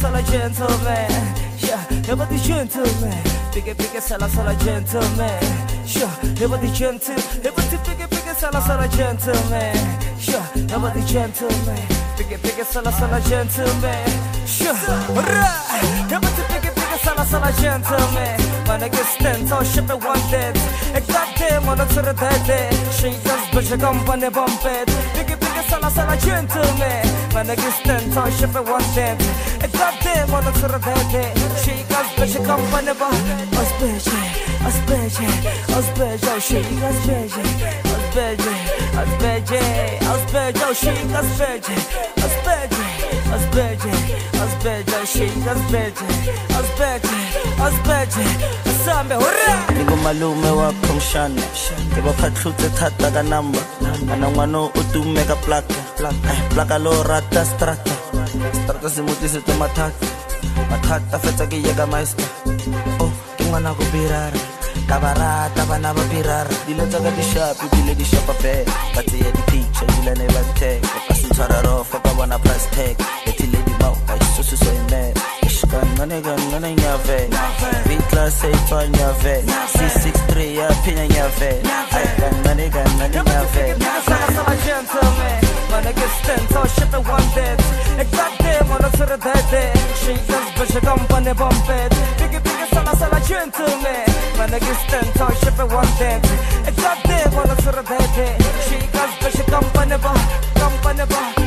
sala gentleman. Yeah, never the gentleman. Bigger sala gentleman. Sure, never the gentle. Never the bigger sala gentleman. Sure, never the gentleman. Bigger sala gentleman. Sure, right. Never the bigger sala gentleman. Man, I get stand so ship it one dead. Exactly, man, that's what I did. She just push a company bump it. Bigger sala gentleman. Man, I get stand so ship it one dead. Exactly, man, that's what I did. She just push a company bump. Aspeje, she aspeje. Aspeje, she aspeje. Aspeje, she aspeje. Asambe, hurra! Niko malume wakho mshana Keba phatlutse thata ka number Ana ngwano o tume ka plaka lo rata strata se motise tse mathata fetsa ke ye ka master oh ke ngwana go birara ka barata bana ba birara dilo tsa ka di sharp dile di sharp pe ba tse di picture dile ne ba tag ka se tshwara ro fa ka bona price tag etile di mau ka so ime None nyave V-Class 8 nyave C63 ya pinya nyave None nyave Sala gentleman. Man, I get stand so ship it one dead. Exactly, man, that's what I did. She just push a company bump it. Bigger sala gentleman. Man, I get stand so ship it one dead. Exactly, man, that's what I did. She just push a company bump.